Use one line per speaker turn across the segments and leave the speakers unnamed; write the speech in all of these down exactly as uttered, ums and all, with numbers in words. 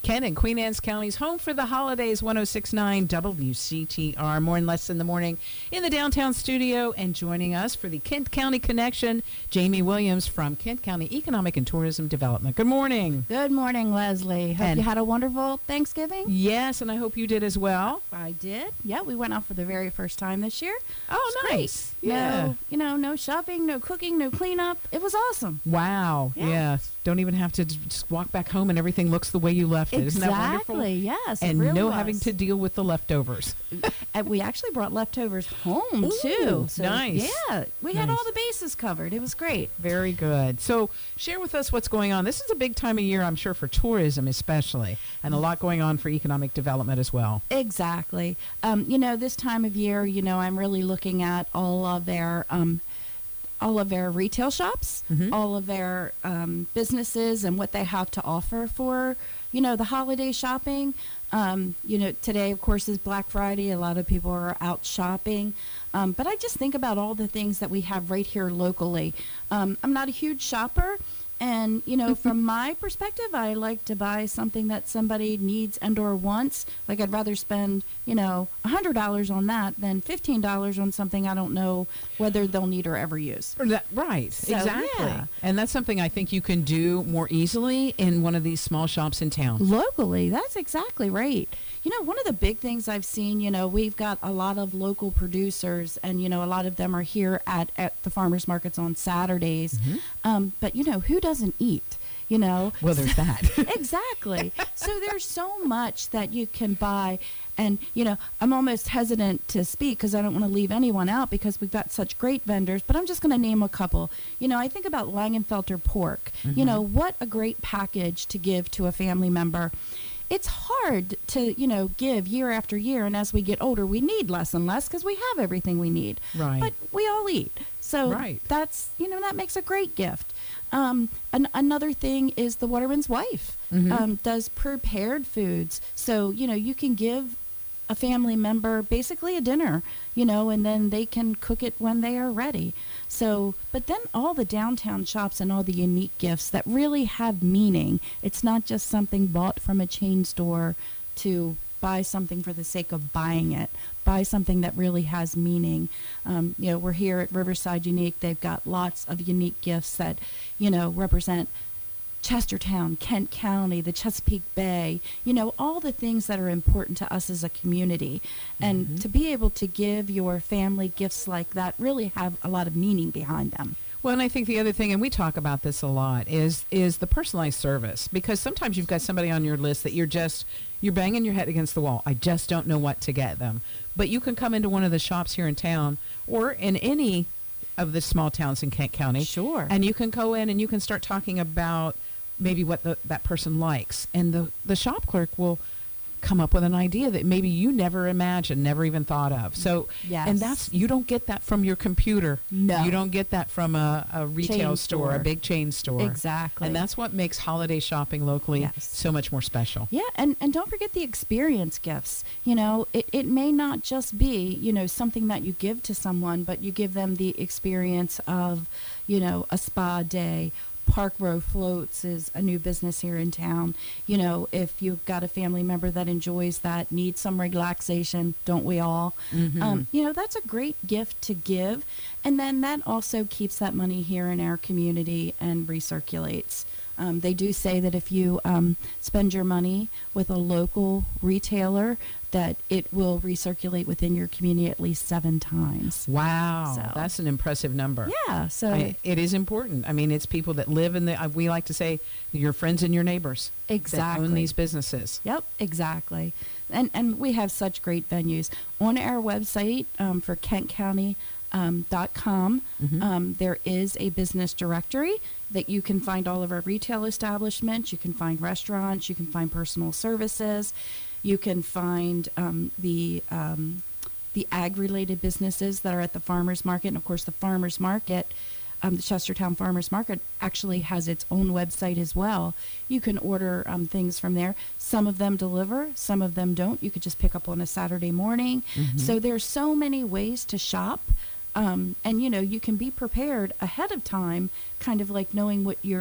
Kent and Queen Anne's County's home for the holidays, one oh six point nine W C T R. More and less in the morning in the downtown studio. And joining us for the Kent County Connection, Jamie Williams from Kent County Economic and Tourism Development. Good morning.
Good morning, Leslie. Hope
And
you had a wonderful Thanksgiving.
Yes, and I hope you did as well.
I did. Yeah, we went out for the very first time this year.
Oh,
It's
nice.
great.
Yeah.
No, you know, no shopping, no cooking, no cleanup. It was awesome.
Wow.
Yeah.
Yeah. Don't even have to j- just walk back home and everything looks the way you left it. Isn't that wonderful?
Exactly. Yes. it
And
really
no
was.
having to deal with the leftovers.
And we actually brought leftovers home
Ooh,
too. So,
nice.
Yeah, we had
Nice.
all the bases covered. It was great.
Very good. So share with us what's going on. This is a big time of year, I'm sure, for tourism especially, and a lot going on for economic development as well.
Exactly. Um, you know, this time of year, you know, I'm really looking at all of their um, all of their retail shops,
Mhm.
all of their um, businesses, and what they have to offer for, you know, the holiday shopping. Um, you know, today, of course, is Black Friday. A lot of people are out shopping. Um, but I just think about all the things that we have right here locally. Um, I'm not a huge shopper. And, you know, from my perspective, I like to buy something that somebody needs and or wants. Like, I'd rather spend, you know, one hundred dollars on that than fifteen dollars on something I don't know whether they'll need or ever use.
Or that- right,
So,
exactly.
yeah.
And that's something I think you can do more easily in one of these small shops in town.
Locally, that's exactly right. You know, one of the big things I've seen, you know, we've got a lot of local producers, and, you know, a lot of them are here at, at the farmers markets on Saturdays.
Mhm.
Um, but, you know, who doesn't eat? You know,
Well, there's that.
exactly. So there's so much that you can buy. And, you know, I'm almost hesitant to speak because I don't want to leave anyone out because we've got such great vendors, but I'm just going to name a couple. You know, I think about Langenfelter pork. You know, what a great package to give to a family member. It's hard to, you know, give year after year. And as we get older, we need less and less because we have everything we need.
Right.
But we all eat. So
Right.
that's, you know, that makes a great gift. Um, an, another thing is the waterman's wife
Mhm.
um, does prepared foods. So, you know, you can give a family member basically a dinner, you know, and then they can cook it when they are ready. So, but then all the downtown shops and all the unique gifts that really have meaning. It's not just something bought from a chain store to buy something for the sake of buying it. Buy something that really has meaning. Um, you know, we're here at Riverside Unique. They've got lots of unique gifts that, you know, represent Chestertown, Kent County, the Chesapeake Bay, you know, all the things that are important to us as a community. And
Mhm.
to be able to give your family gifts like that really have a lot of meaning behind them.
Well, and I think the other thing, and we talk about this a lot, is is the personalized service. Because sometimes you've got somebody on your list that you're just, you're banging your head against the wall. I just don't know what to get them. But you can come into one of the shops here in town or in any of the small towns in Kent County.
Sure.
And you can go in and you can start talking about maybe what the, that person likes. And the, the shop clerk will come up with an idea that maybe you never imagined, never even thought of. So,
Yes.
and that's, you don't get that from your computer.
No.
You don't get that from a, a retail
Chain
store, a
store.
big chain store.
Exactly.
And that's what makes holiday shopping locally
Yes.
so much more special.
Yeah, and, and don't forget the experience gifts. You know, it, it may not just be, you know, something that you give to someone, but you give them the experience of, you know, a spa day. Park Row Floats is a new business here in town. You know, if you've got a family member that enjoys that, needs some relaxation, don't we all?
Mhm.
Um, you know, that's a great gift to give. And then that also keeps that money here in our community and recirculates. Um, they do say that if you um, spend your money with a local retailer, that it will recirculate within your community at least seven times.
Wow.
So-
That's an impressive number.
Yeah, so
I, it is important. I mean, it's people that live in the, uh, we like to say, your friends and your neighbors that
exactly.
own these businesses.
Yep, exactly. And and we have such great venues. On our website um, for Kent County um, dot com,
Mhm.
um, there is a business directory that you can find all of our retail establishments. You can find restaurants. You can find personal services. You can find um, the um, the ag-related businesses that are at the farmers market. And, of course, the farmers market, um, the Chestertown Farmers Market, actually has its own website as well. You can order um, things from there. Some of them deliver, some of them don't. You could just pick up on a Saturday morning.
Mhm.
So there's so many ways to shop. Um, and, you know, you can be prepared ahead of time, kind of like knowing what your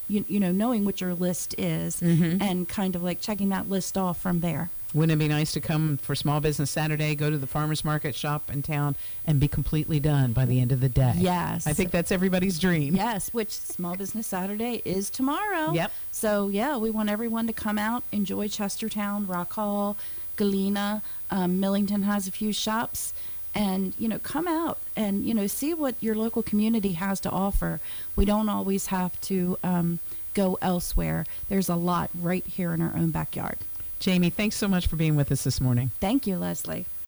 you, you know, knowing what your list is
Mhm.
and kind of like checking that list off from there.
Wouldn't it be nice to come for Small Business Saturday, go to the farmer's market shop in town, and be completely done by the end of the day?
Yes.
I think that's everybody's dream.
Yes, which Small Business Saturday is tomorrow.
Yep.
So, yeah, we want everyone to come out, enjoy Chestertown, Rock Hall, Galena. Um, Millington has a few shops. And, you know, come out and, you know, see what your local community has to offer. We don't always have to um, go elsewhere. There's a lot right here in our own backyard.
Jamie, thanks so much for being with us this morning.
Thank you, Leslie.